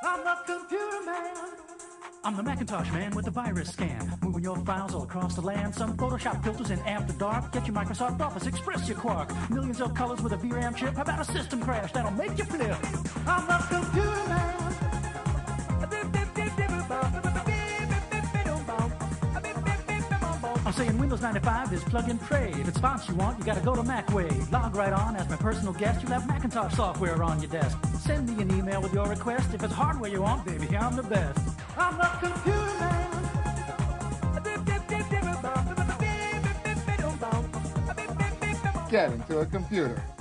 I'm the computer man. I'm the Macintosh man with the virus scan, moving your files all across the land. Some Photoshop filters in After Dark. Get your Microsoft Office Express, your Quark. Millions of colors with a VRAM chip. How about a system crash that'll make you flip? I'm the computer man. I'm saying Windows 95 is plug and pray. If it's fonts you want, you gotta go to MacWave. Log right on as my personal guest. You'll have Macintosh software on your desk. Send me an email with your request. If it's hardware you want, baby, I'm the best. I'm the computer man. Get into a computer.